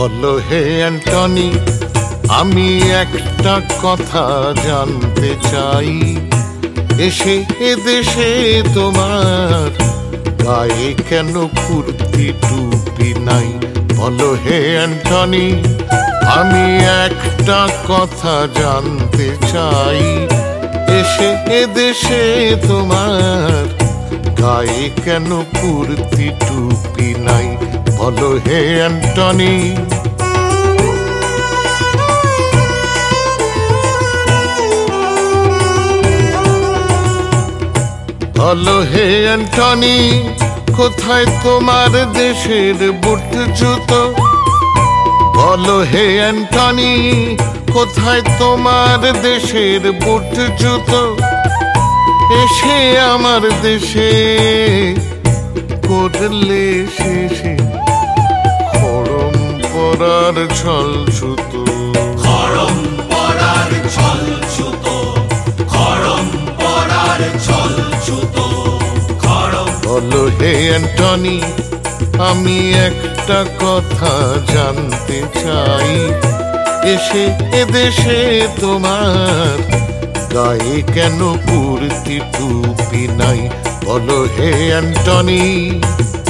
বলো হে অ্যান্টনি, আমি একটা কথা জানতে চাই। এসে এদেশে তোমার গায়ে কেন কুর্তি টুপি নাই? বলো হে অ্যান্টনি, আমি একটা কথা জানতে চাই। এসে এদেশে তোমার গায়ে কেন কুর্তি টুপি নাই? বলো হে অ্যান্টনি। বলো হে অ্যান্টনি, কোথায় তোমার দেশের বুট জুতো? বলো হে অ্যান্টনি, কোথায় তোমার দেশের বুট জুতো? এসে আমার দেশে করলে শেষে খড়ম পরার ছল ছুতো। খড়ম পরার ছল ছুতো, খড়ম পরার ছল ছুতো, খড়ম। বলো হে অ্যান্টনি, আমি একটা কথা জানতে চাই। এসে এদেশে তোমার গায়ে কেন কুর্তি টুপি নাই? বলো হে অ্যান্টনি।